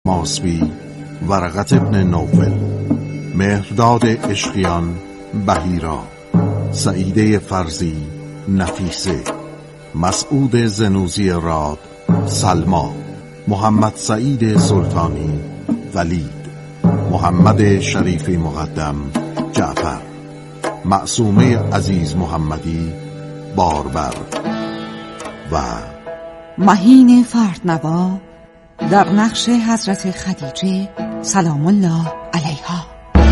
ماسبی، ورقت ابن نوفل، مهرداد عشقیان، بهیرا، سعیده فرزی، نفیسه، مسعود زنوزی راد، سلما، محمد سعید سلطانی، ولید، محمد شریفی مقدم، جعفر، معصومه عزیز محمدی، باربر و مهین فردنوا در نقش حضرت خدیجه سلام الله علیها.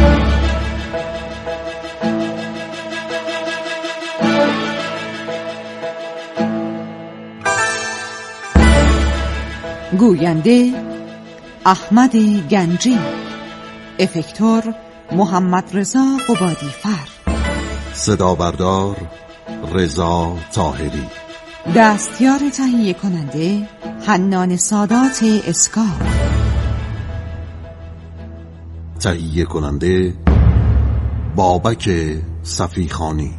گوینده احمد گنجی، افکتور محمد رضا قبادیفر، صدا بردار رضا طاهری، دستیار تهیه کننده حنان سادات اسکار، تهیه کننده بابک صفیخانی.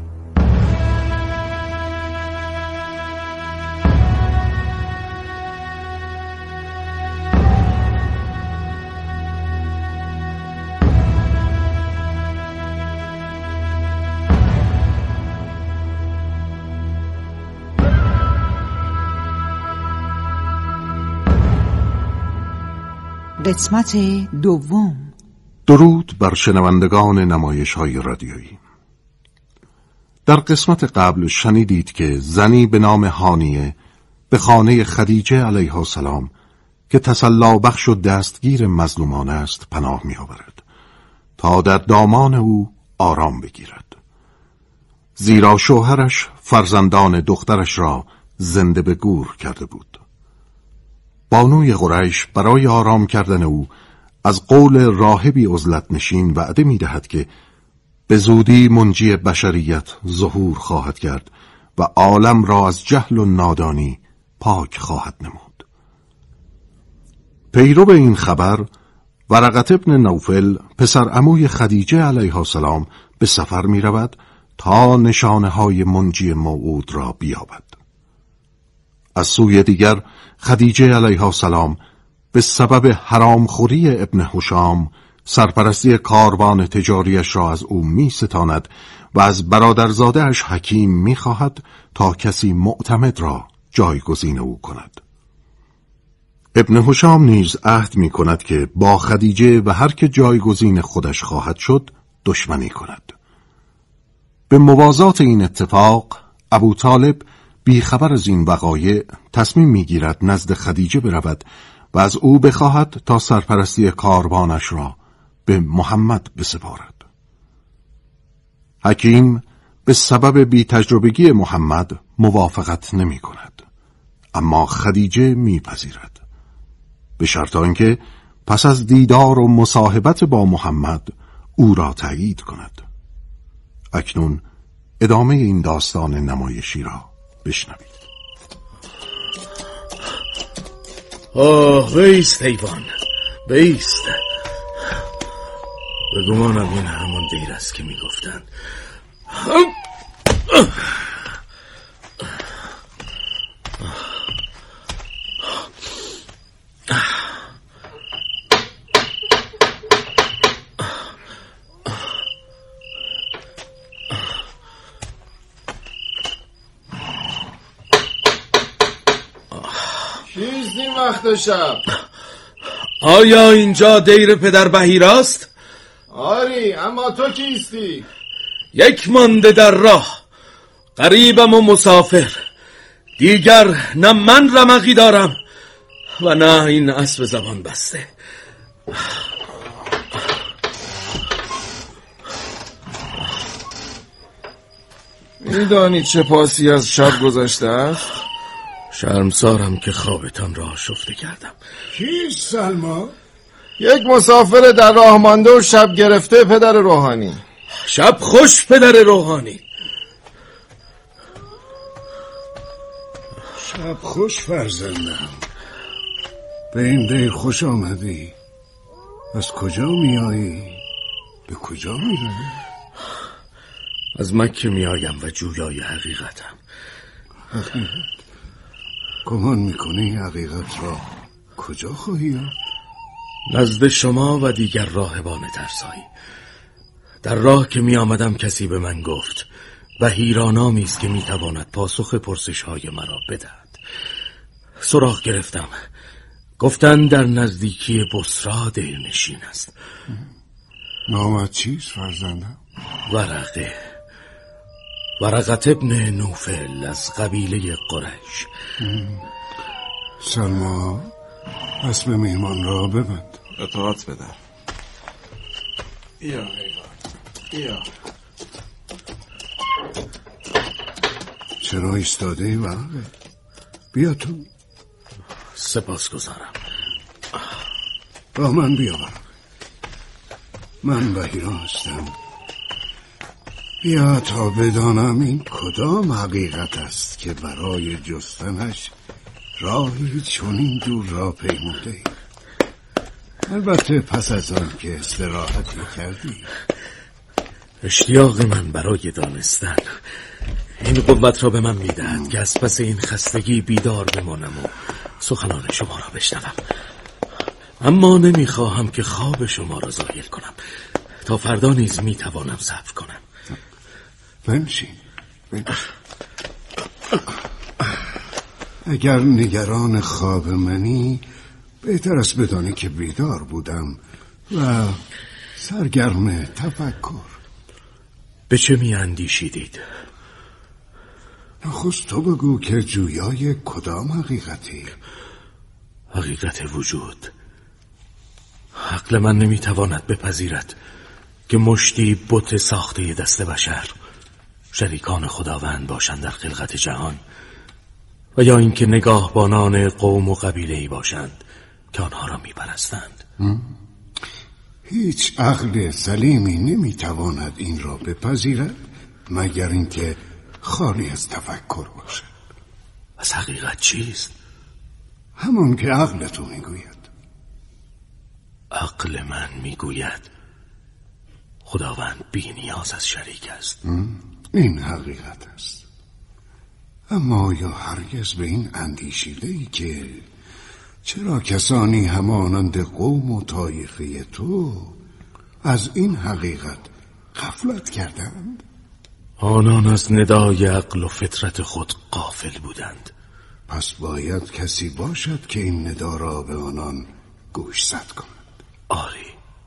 قسمت دوم. درود بر شنوندگان نمایش‌های رادیویی. در قسمت قبل شنیدید که زنی به نام هانیه به خانه خدیجه علیها السلام که تسلی بخش و دستگیر مظلومان است پناه می آورد تا در دامان او آرام بگیرد، زیرا شوهرش فرزندان دخترش را زنده به گور کرده بود. بانوی قریش برای آرام کردن او از قول راهبی عزلت نشین وعده می دهد که به زودی منجی بشریت ظهور خواهد کرد و عالم را از جهل و نادانی پاک خواهد نمود. پیرو به این خبر ورقت ابن نوفل پسر عموی خدیجه علیها السلام به سفر می رود تا نشانه های منجی موعود را بیابد. از سوی دیگر خدیجه علیها السلام به سبب حرامخوری ابن هشام سرپرستی کاروان تجاریش را از او می ستاند و از برادرزاده اش حکیم می خواهد تا کسی معتمد را جایگزین او کند. ابن هشام نیز عهد می کند که با خدیجه و هر که جایگزین خودش خواهد شد دشمنی کند. به موازات این اتفاق ابو طالب بی خبر از این وقایع تصمیم میگیرد نزد خدیجه برود و از او بخواهد تا سرپرستی کاروانش را به محمد بسپارد. حکیم به سبب بی تجربگی محمد موافقت نمی کند، اما خدیجه میپذیرد به شرط آنکه پس از دیدار و مصاحبت با محمد او را تایید کند. اکنون ادامه این داستان نمایشی را بشنوید. بیست حیوان، بیست. به گمانم این همان دیر است که میگفتند. چیست این وقت شب؟ آیا اینجا دیر پدر بهیراست؟ آری، اما تو کیستی؟ یک مانده در راه، غریبم و مسافر. دیگر نه من رمقی دارم و نه این اسب زبان بسته. میدانی چه پاسی از شب گذشته است؟ شرمسارم که خوابتان را آشفته کردم. کیست سلما؟ یک مسافر در راه مانده و شب گرفته پدر روحانی. شب خوش پدر روحانی. شب خوش فرزندم. به این دی خوش آمدی. از کجا میایی؟ به کجا میروی؟ از مکه میایم و جویای حقیقتم. گمان میکنی حقیقت را کجا خواهی یافت؟ نزد شما و دیگر راهبان ترسایی. در راه که می آمدم کسی به من گفت بحیرانامی است که می تواند پاسخ پرسش های مرا بدهد. سراغ گرفتم. گفتند در نزدیکی بصرا دیرنشین است. نامت چیست فرزندم؟ ورقت ابن نوفل از قبیله قریش. سلما، اسب میهمان را ببند. اطاعت بدر. یا چرا ایستاده ای ورقه؟ بیا تو. سپاسگزارم. با من بیا ورقه. من بحیرا هستم. بیا تا بدانم این کدام حقیقت است که برای جستنش راهی چنین دور را پیموده ای. البته پس از آن که استراحتی کردی. اشتیاق من برای دانستن این قوت را به من میدهد که از پس این خستگی بیدار بمانم و سخنان شما را بشنوم. اما نمیخواهم که خواب شما را ضایع کنم. تا فردا نیز میتوانم صبر کنم. بنشین. اگر نگران خواب منی، بهتر است بدانی که بیدار بودم و سرگرم تفکر. به چه می اندیشیدید؟ نخست تو بگو که جویای کدام حقیقتی؟ حقیقت وجود. عقل من نمیتواند بپذیرد که مشتی بت ساخته دست بشر شریکان خداوند باشند در خلقت جهان، و یا اینکه نگاهبانان قوم و قبیله‌ای باشند که آنها را میپرستند. هیچ عقل سلیمی نمیتواند این را بپذیرد مگر اینکه خالی از تفکر باشد. از حقیقت چیست؟ همان که عقل تو میگوید. عقل من میگوید خداوند بی نیاز از شریک است. این حقیقت است. اما آیا هرگز به این اندیشیده‌ای که چرا کسانی همانند قوم و طایفه تو از این حقیقت غفلت کردند؟ آنان از ندای عقل و فطرت خود غافل بودند. پس باید کسی باشد که این ندا را به آنان گوشزد کند. آری،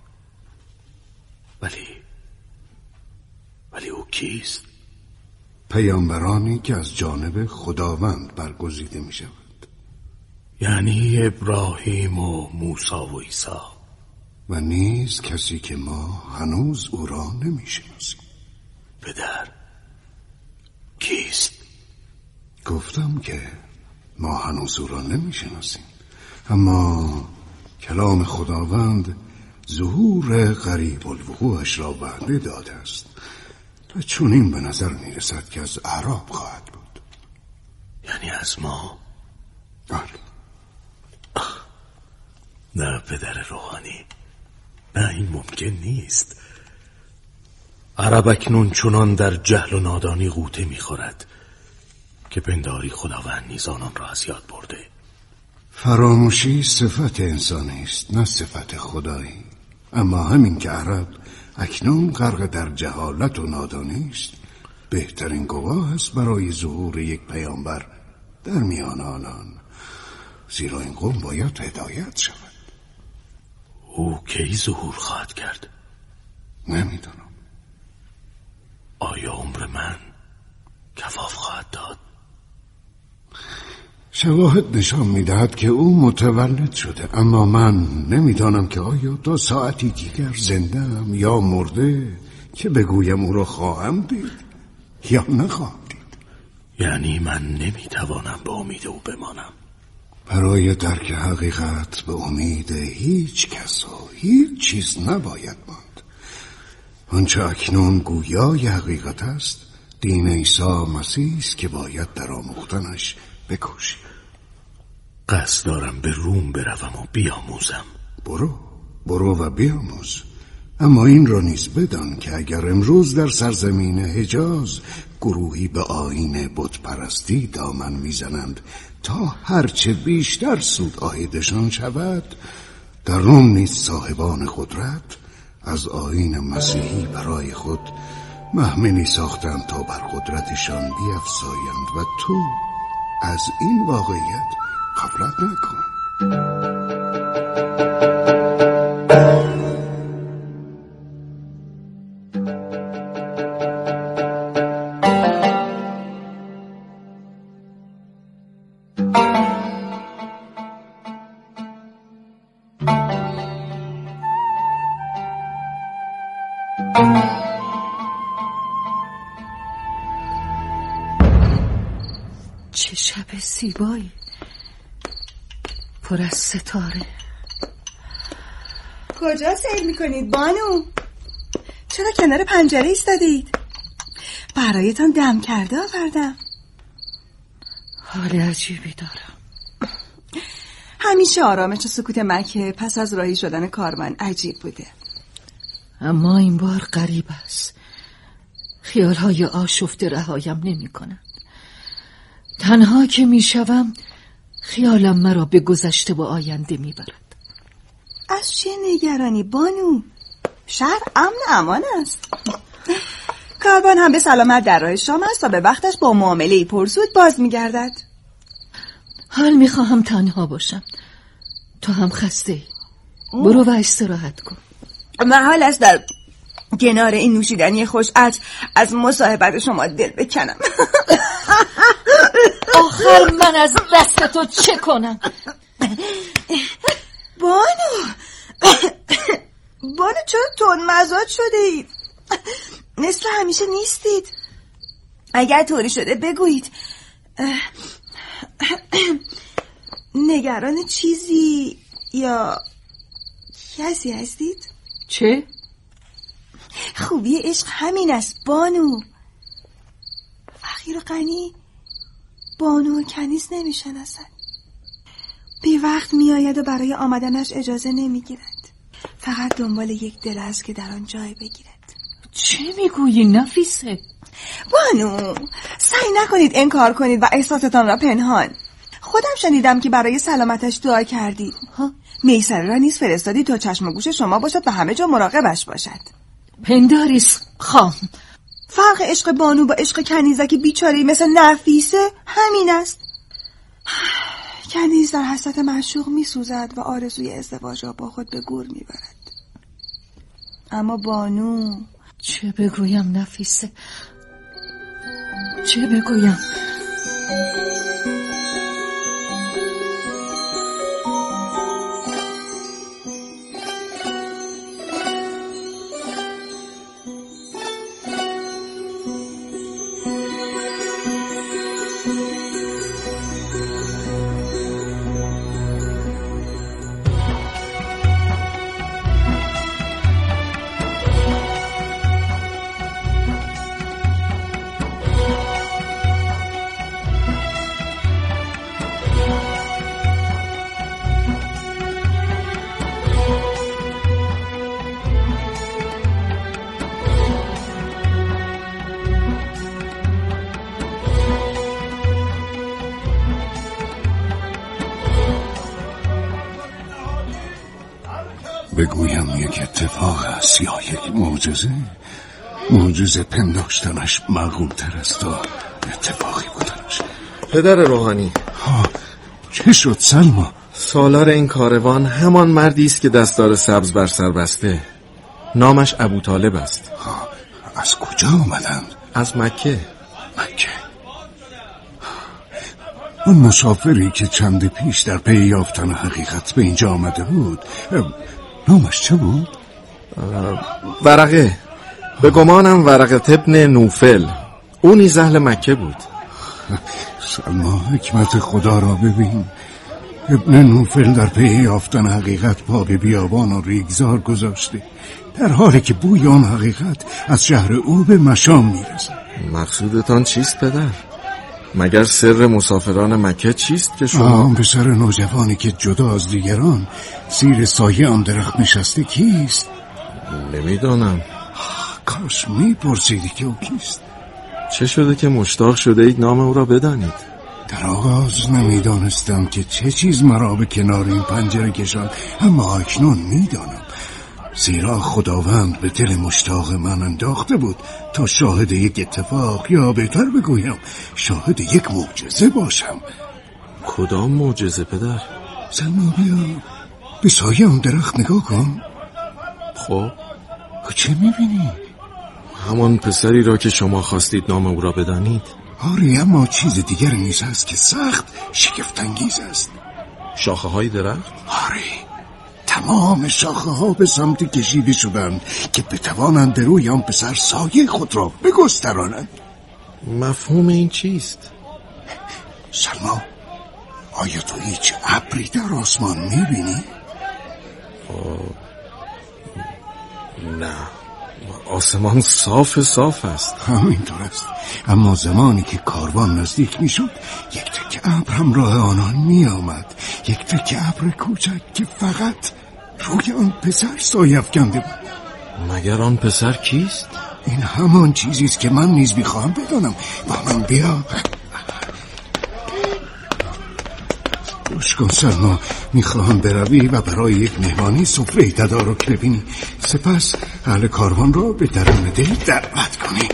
ولی او کیست؟ پیامبرانی که از جانب خداوند برگزیده می شود. یعنی ابراهیم و موسی و عیسی. و نیز کسی که ما هنوز او را نمی شناسیم. پدر، کیست؟ گفتم که ما هنوز او را نمی شناسیم، اما کلام خداوند ظهور قریب الوقوعش را وعده داده است و چنین به نظر می رسد که از اعراب خواهد بود. یعنی از ما؟ آره. نه پدر روحانی، نه این ممکن نیست. عرب اکنون چنان در جهل و نادانی غوطه می‌خورد که پنداری خداوند نیز آنان را از یاد برده. فراموشی صفت انسانی است، نه صفت خدایی. اما همین که عرب اکنون غرق در جهالت و نادانی است، بهترین گواه است برای ظهور یک پیامبر در میان آنان، زیرا این قوم باید هدایت شود. او کی ظهور خواهد کرد؟ نمیدانم. آیا عمر من کفاف خواهد داد؟ شواهد نشان میدهد که او متولد شده، اما من نمیدانم که آیا تا ساعتی دیگر زنده‌ام یا مرده که بگویم او را خواهم دید یا نخواهم دید. یعنی من نمیتوانم به امید او بمانم. برای درک حقیقت به امید هیچ کس و هیچ چیز نباید ماند. آنچه اکنون گویای حقیقت است دین عیسی مسیح است که باید در آموختنش بکوشی. قصد دارم به روم بروم و بیاموزم. برو و بیاموز. اما این را نیز بدان که اگر امروز در سرزمین حجاز گروهی به آیین بت پرستی دامن میزنند تا هرچه بیشتر سود عایدشان شود، در روم نیز صاحبان قدرت از آیین مسیحی برای خود مهمنی ساختند تا بر قدرتشان بیفزایند و تو از این واقعیت غفلت نکن. چه شب زیبایی، پر از ستاره. کجا سیر میکنید بانو؟ چرا کنار پنجره ایستادید؟ برایتان دم کرده آوردم. حال عجیبی دارم. همیشه آرامش و سکوت مکه پس از راهی شدن کاروان عجیب بوده، اما این بار غریب است. خیالهای آشفته رهایم نمی کنند. تنها که می شوم خیالم مرا به گذشته و آینده می برد. از چه نگرانی بانو؟ شهر امن امان است. کاروان هم به سلامت در راه شام است و به وقتش با معامله پرسود باز می گردد. حال می خواهم تنها باشم. تو هم خسته ای. برو و استراحت کن. محال است در کنار این نوشیدنی خوش از مصاحبت شما دل بکنم. آخر من از دست تو چه کنم؟ بانو چرا تندمزاج شده اید؟ مثل همیشه نیستید. اگر طوری شده بگویید. نگران چیزی یا کسی هستید؟ چه؟ خوبی عشق همین است بانو. فقیر و غنی بانو و کنیز نمیشناسد. بی وقت میآید و برای آمدنش اجازه نمیگیرد. فقط دنبال یک دل است که در آن جای بگیرد. چه میگویی نفیسه؟ بانو سعی نکنید انکار کنید و احساستان را پنهان. خودم شنیدم که برای سلامتش دعا کردید. میسره را نیز فرستادی تا چشم و گوش شما باشد و همه جا مراقبش باشد. پنداریست خام. فرق عشق بانو با عشق کنیزکی بیچاره‌ای مثل نفیسه همین است. کنیز در حسرت معشوق میسوزد و آرزوی ازدواج را با خود به گور میبرد. اما بانو چه بگویم نفیسه؟ چه بگویم؟ بگویم یک اتفاق است یا یک معجزه؟ معجزه پنداشتنش معقول‌تر است تا اتفاقی بودنش. پدر روحانی، چه شد سلما؟ سالار این کاروان همان مردی است که دستار سبز بر سر بسته. نامش ابوطالب است. از کجا آمدند؟ از مکه. مکه. اون مسافری که چند پیش در پی یافتن حقیقت به اینجا آمده بود، نامش چه بود؟ ورقه. به گمانم ورقه ابن نوفل. او نیز اهل مکه بود. سلما، حکمت خدا را ببین. ابن نوفل در پی یافتن حقیقت پا به بیابان و ریگزار گذاشته، در حالی که بوی آن حقیقت از شهر او به مشام میرسد. مقصودتان چیست پدر؟ مگر سر مسافران مکه چیست که شما؟ پسر نوجوانی که جدا از دیگران زیر سایه آن درخت نشسته کیست؟ نمیدانم. کاش میپرسیدی که او کیست. چه شده که مشتاق شده اید نام او را بدانید؟ در آغاز نمیدانستم که چه چیز مرا به کنار این پنجره کشاند، اما اکنون میدانم، زیرا خداوند به دل مشتاق من انداخته بود تا شاهد یک اتفاق، یا بهتر بگویم شاهد یک معجزه باشم. کدام معجزه پدر؟ سلما بیا به سایه اون درخت نگاه کن. خب چه میبینی؟ همان پسری را که شما خواستید نام او را بدانید. آره، اما چیز دیگر نیز هست که سخت شگفت‌انگیز است. شاخه های درخت؟ آره، تمام شاخه ها به سمت کشیده شدند که بتوانند روی آن پسر سایه خود را بگسترانند. مفهوم این چیست؟ سلما، آیا تو هیچ ابری در آسمان میبینی؟ نه، آسمان صاف است. همینطور است، اما زمانی که کاروان نزدیک میشد یک تکه ابر همراه آنان میآمد، یک تکه ابر کوچک که فقط روی آن پسر سایه افکنده بود. مگر آن پسر کیست؟ این همان چیزی است که من نیز میخواهم بدانم. با من بیا. گوش کن سلما، میخواهم بروی و برای یک مهمانی سفره تدارک ببینی، سپس اهل کاروان را به درون دل دعوت کنی.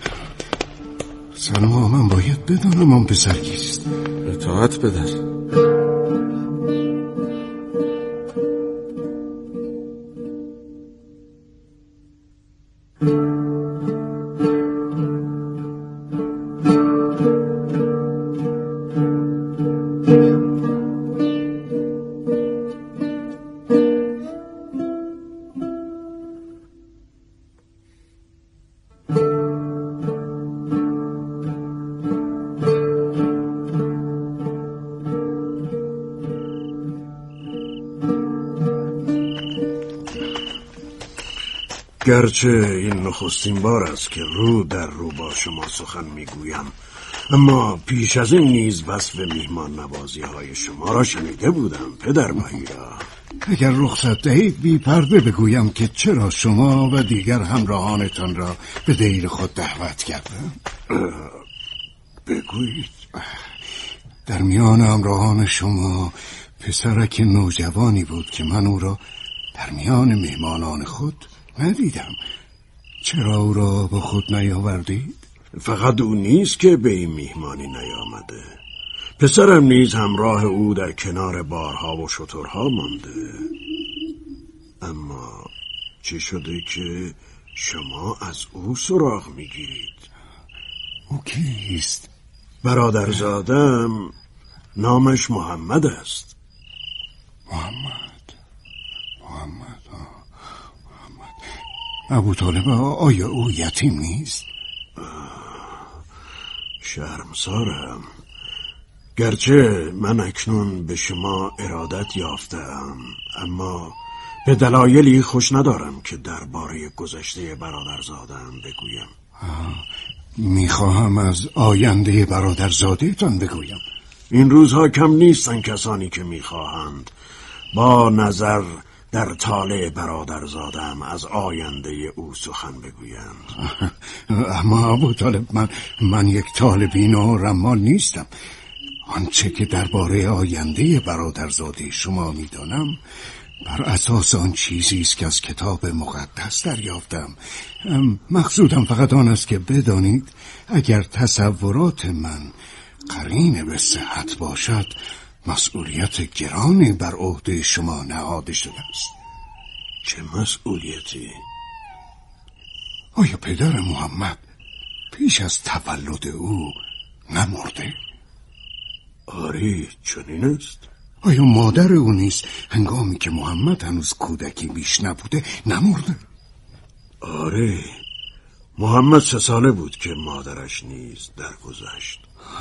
سلما، من باید بدانم آن پسر کیست. اطاعت پدر. گرچه این نخستین بار است که رو در رو با شما سخن میگویم، اما پیش از این نیز وصف میهمان نوازی های شما را شنیده بودم پدر مهیرا. اگر رخصت دهید بی پرده بگویم که چرا شما و دیگر همراهانتان را به دیر خود دعوت کردم. بگویید. در میان همراهان شما پسرک نوجوانی بود که من او را در میان مهمانان خود ندیدم. چرا او را با خود نیاوردید؟ فقط او نیست که به این میهمانی نیامده، پسرم نیز همراه او در کنار بارها و شترها مانده. اما چی شده که شما از او سراغ میگیرید؟ او کیست؟ برادرزادم، نامش محمد است. محمد. ابوطالب، آیا او یتیم نیست؟ شرمسارم، گرچه من اکنون به شما ارادت یافتم، اما به دلایلی خوش ندارم که درباره گذشته برادرزادم بگویم. میخواهم از آینده برادرزاده تان بگویم. این روزها کم نیستن کسانی که میخواهند با نظر در طالع برادرزادم از آینده او سخن بگویند. اما ابوطالب، من یک طالبین و رمال نیستم. آنچه که درباره آینده برادرزاده شما میدانم بر اساس آن چیزی است که از کتاب مقدس دریافتم. مقصودم فقط آن است که بدانید اگر تصورات من قرین به صحت باشد، مسئولیت گرانی بر عهده شما نهاده شده است. چه مسئولیتی؟ آیا پدر محمد پیش از تولد او نمرده؟ آری، چنین است. آیا مادر او نیز هنگامی که محمد هنوز کودکی بیش نبوده نمرده؟ آره، محمد 3 ساله بود که مادرش نیز درگذشت.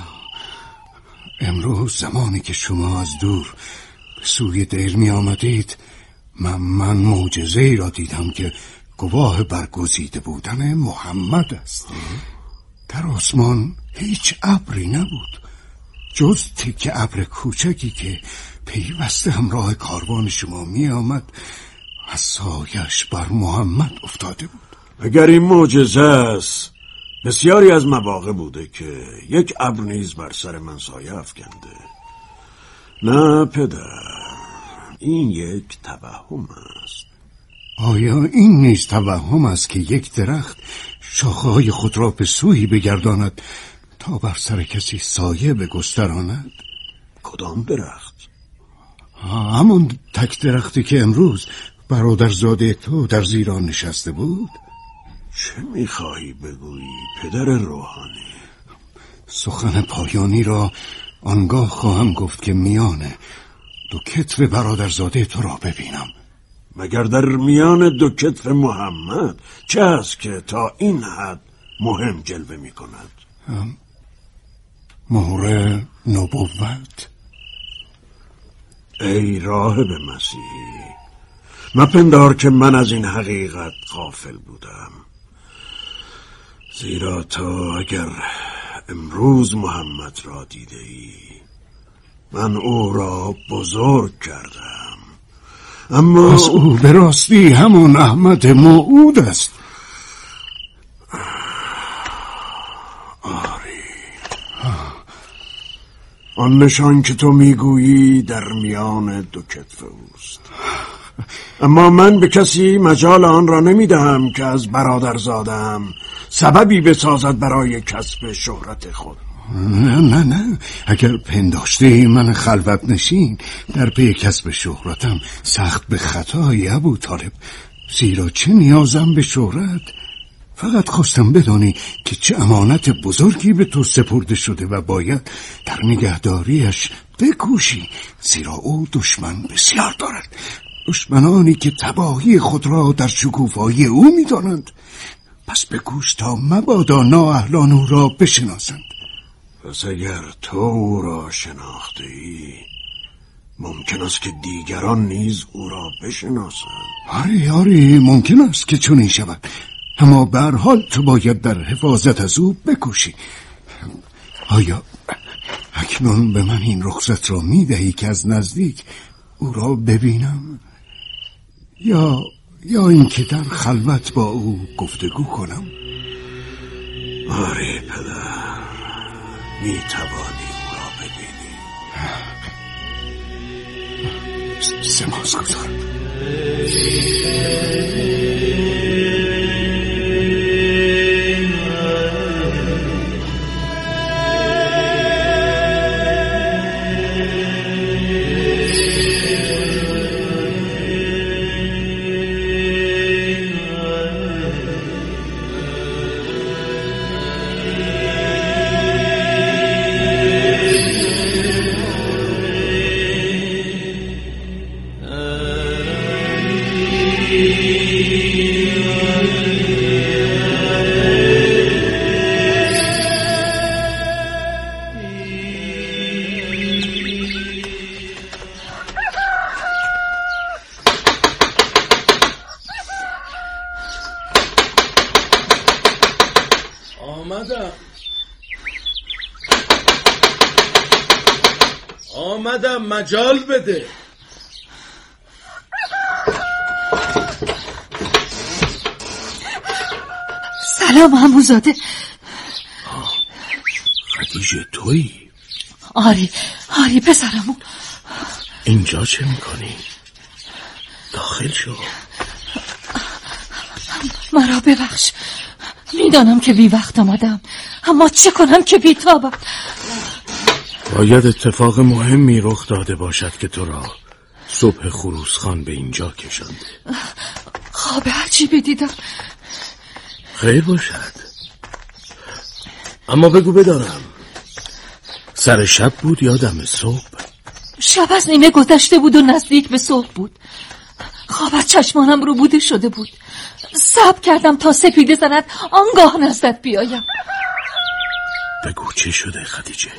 امروز زمانی که شما از دور به سوی دیر می آمدید، من معجزه‌ای را دیدم که گواه برگزیده بودن محمد است. در آسمان هیچ ابری نبود جز تکه ابر کوچکی که پیوسته همراه کاروان شما می آمد و سایش بر محمد افتاده بود. اگر این معجزه است، بسیاری از مواقع بوده که یک ابر نیز بر سر من سایه افکنده. نه پدر، این یک توهم است. آیا این نیز توهم است که یک درخت شاخه‌های خود را به سویی بگرداند تا بر سر کسی سایه بگستراند؟ کدام درخت؟ همون تک درختی که امروز برادرزاده تو در زیر آن نشسته بود. چه میخواهی بگویی پدر روحانی؟ سخن پایانی را آنگاه خواهم گفت که میان دو کتف برادرزاده تو را ببینم. مگر در میان دو کتف محمد چه است که تا این حد مهم جلوه می کند؟ مهر نبوت. ای راهب مسیحی، مپندار که من از این حقیقت غافل بودم، زیرا تا اگر امروز محمد را دیده ای من او را بزرگ کردم. اما از او به راستی همون احمد موعود است. آری، آن نشان که تو میگویی در میان دو کتف اوست. اما من به کسی مجال آن را نمیدهم که از برادرزادم سببی بسازد برای کسب شهرت خود. نه اگر پنداشته من خلوت نشین در پی کسب شهرتم سخت به خطایی ابوطالب، زیرا چه نیازم به شهرت؟ فقط خواستم بدانی که چه امانت بزرگی به تو سپرده شده و باید در نگهداریش بکوشی، زیرا او دشمن بسیار دارد، دشمنانی که تباهی خود را در شکوفایی او می‌دانند. پس بکوش تا مبادا نااهلان او را بشناسند. پس اگر تو او را شناخته ای ممکن است که دیگران نیز او را بشناسند. آری ممکن است که چنین شود، اما به هر حال تو باید در حفاظت از او بکوشی. آیا اکنون به من این رخصت را میدهی که از نزدیک او را ببینم، یا اینکه در خلوت با او گفتگو کنم؟ آره پدر، میتوانی او را ببینی. سپاس گذارم. آمدم مجال بده. سلام عموزاده. خدیجه تویی؟ آری پسرمو. اینجا چه میکنی؟ داخل شو. مرا ببخش، میدانم که بی وقت آمدم، اما چه کنم که بیتابم. باید اتفاق مهمی رخ داده باشد که تو را صبح خروسخان به اینجا کشانده. خواب عجیبی دیدم. خیر باشد، اما بگو بدانم سر شب بود یا دم صبح؟ شب از نیمه گذشته بود و نزدیک به صبح بود. خواب از چشمانم رو بوده شده بود. صبر کردم تا سپیده زند، آنگاه نزدت بیایم. بگو چی شده خدیجه؟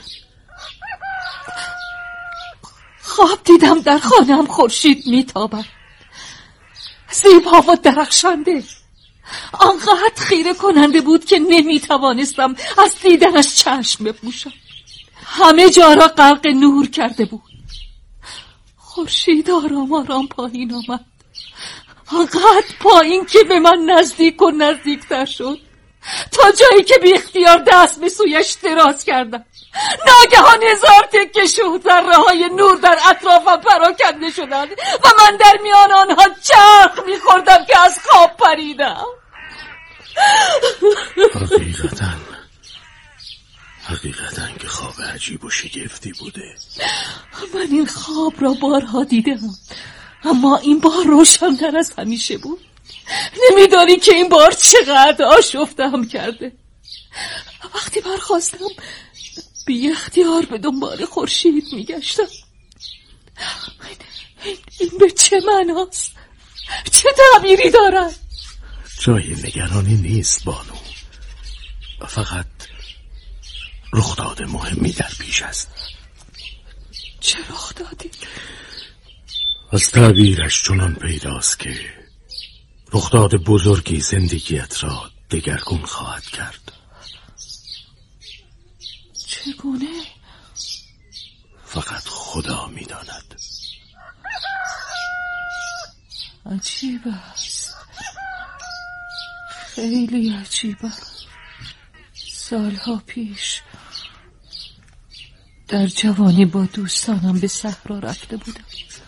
خواب دیدم در خانه‌ام خورشید میتابد، زیبا و درخشنده، آنقدر خیره کننده بود که نمیتوانستم از دیدنش چشم بپوشم. همه جا را غرق نور کرده بود. خورشید آرام آرام پایین آمد، آنقدر پایین که به من نزدیک و نزدیکتر شد تا تا جایی که بی اختیار دست به سویش دراز کردم. ناگهان هزار تکه شوه ذره‌های نور در اطرافم پراکنده شدند و من در میان آنها چرخ می‌خوردم که از خواب پریدم. حقیقتاً که خواب عجیب و شگفتی بوده. من این خواب را بارها دیدم، اما این بار روشن‌تر از همیشه بود. نمیدانی که این بار چقدر آشفته‌ام کرده. وقتی برخاستم بی اختیار به دنبال خورشید میگشتم. این به چه معناست؟ چه تعبیری دارد؟ جای نگرانی نیست بانو، فقط رخداد مهمی در پیش است. چه رخدادی؟ از تعبیرش چنان پیداست که رخداد بزرگی زندگیت را دگرگون خواهد کرد. چگونه؟ فقط خدا می‌داند. عجیب است، خیلی عجیب است. سالها پیش در جوانی با دوستانم به صحرا رفته بودم.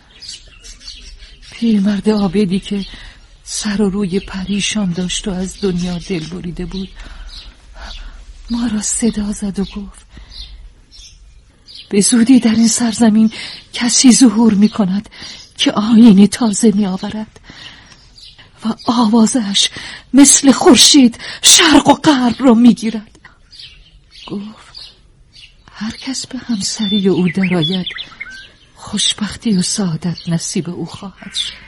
پیرمرد عابدی که سر و روی پریشان داشت و از دنیا دل بریده بود ما را صدا زد و گفت به زودی در این سرزمین کسی ظهور می کند که آیینی تازه می آورد و آوازش مثل خورشید شرق و غرب را می گیرد. گفت هر کس به همسری او درآید خوشبختی و سعادت نصیب او خواهد شد.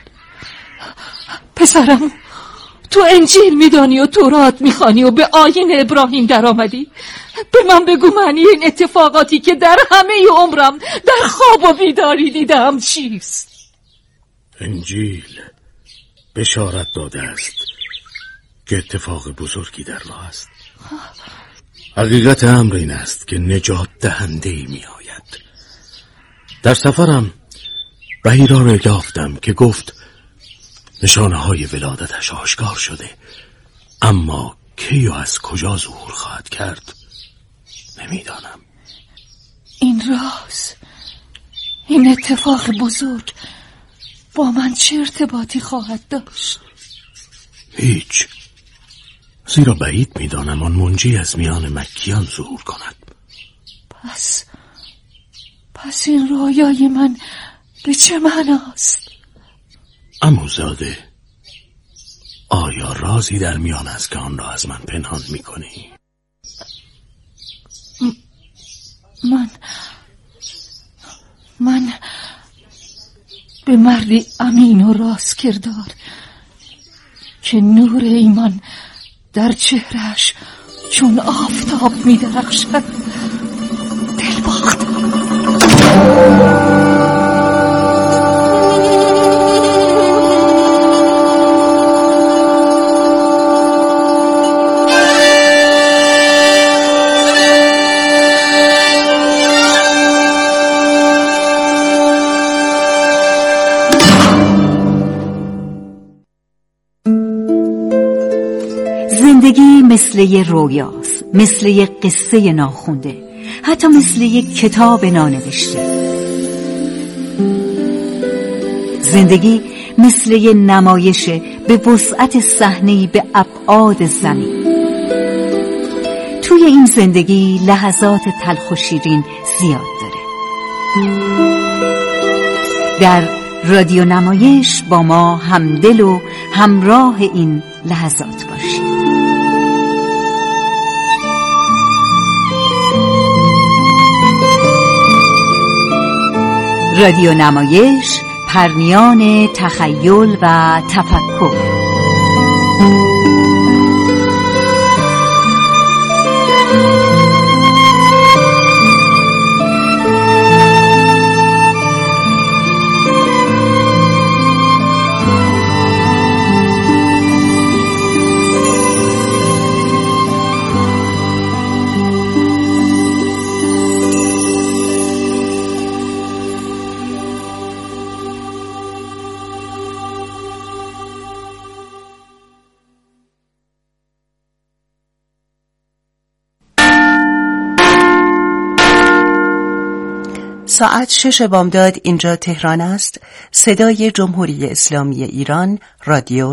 پسرم، تو انجیل میدانی و تورات میخوانی و به آیین ابراهیم در آمدی. به من بگو معنی این اتفاقاتی که در همه عمرم در خواب و بیداری دیدم چیست؟ انجیل بشارت داده است که اتفاق بزرگی در راه است. حقیقت امر این است که نجات دهنده‌ای می آید. در سفرم بحیرا را یافتم که گفت نشانه های ولادتش آشکار شده، اما کی و از کجا ظهور خواهد کرد نمیدانم. این راز، این اتفاق بزرگ با من چه ارتباطی خواهد داشت؟ هیچ، زیرا بعید میدانم آن منجی از میان مکیان ظهور کند. پس این رویای من به چه معناست؟ عموزاده، آیا رازی در میان است که آن را از من پنهان میکنی؟ من به مردی امین و راست کردار که نور ایمان در چهرهش چون آفتاب می درخشد دل باختم. زندگی مثل یه رویاست، مثل یه قصه ناخونده، حتی مثل یه کتاب نانوشته. زندگی مثل یه نمایش به وسعت صحنه‌ای به ابعاد زمین. توی این زندگی لحظات تلخ و شیرین زیاد داره. در رادیو نمایش با ما همدل و همراه این لحظات باشید. رادیو نمایش، پرنیان تخیل و تفکر. ساعت 6 بامداد اینجا تهران است. صدای جمهوری اسلامی ایران، رادیو